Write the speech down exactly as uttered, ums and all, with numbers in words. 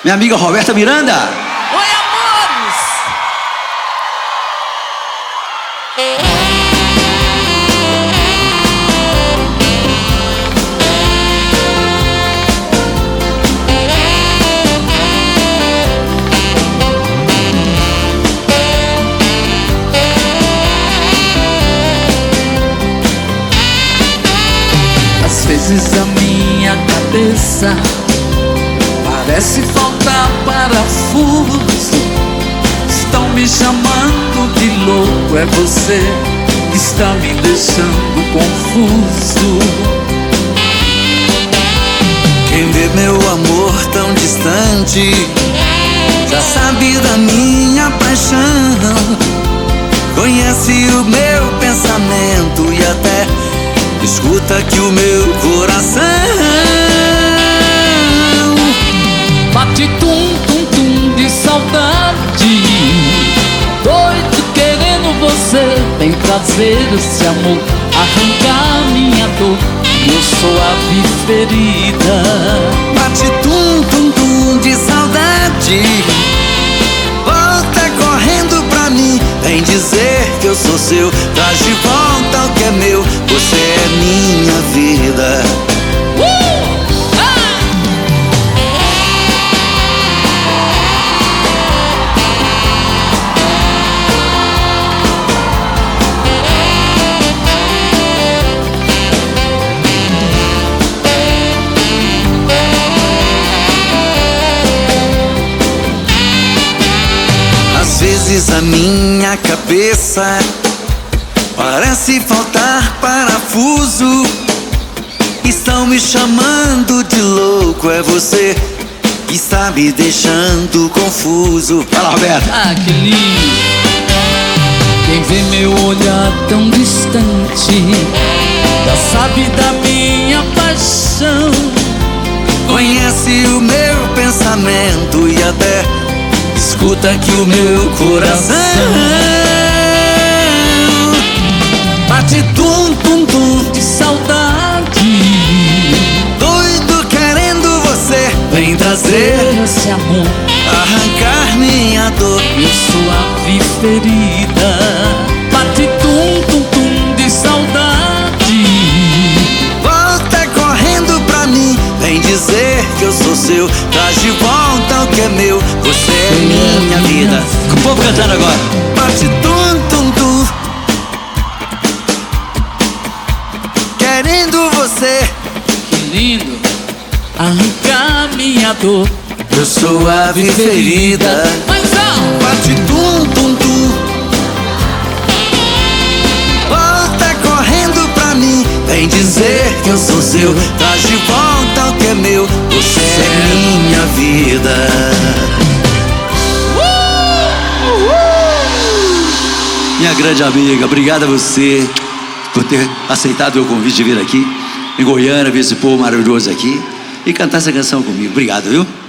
minha amiga Roberta Miranda. Oi, amores! Às vezes a minha cabeça parece faltar parafuso. Estão me chamando de louco, é você que está me deixando confuso. Quem vê meu amor tão distante já sabe da minha paixão, conhece o meu pensamento e até escuta aqui o meu coração. Bate tum, tum, tum de saudade, doido querendo você. Vem trazer esse amor, arrancar minha dor, meu suave ferida. Bate tum, tum, tum de saudade, volta correndo pra mim, vem dizer que eu sou seu, traz de volta o que é meu, você é minha vida. Uh! Às vezes a minha cabeça parece faltar parafuso. Estão me chamando de louco, é você que está me deixando confuso. Fala, Roberto. Ah, que lindo! Quem vê meu olhar tão distante já sabe da minha paixão, Conhece o meu pensamento e até escuta aqui o meu coração. Bate tum, tum, tum de saudade, doido querendo você, vem trazer esse amor, arrancar minha dor, meu suave ferida. Bate tum, tum, tum de saudade, volta correndo pra mim, vem dizer que eu sou seu, traz de volta o que é meu, você é minha vida. Com o povo cantando agora. Bate tum, tum, tum, querendo você, que lindo! Arrancar minha dor, meu suave ferida. mas não! Bate tum, tum, tum, volta correndo pra mim, vem dizer que eu sou seu, traz de volta o que é meu, você é minha vida. Minha grande amiga, obrigado a você por ter aceitado o meu convite de vir aqui em Goiânia, ver esse povo maravilhoso aqui e cantar essa canção comigo. Obrigado, viu?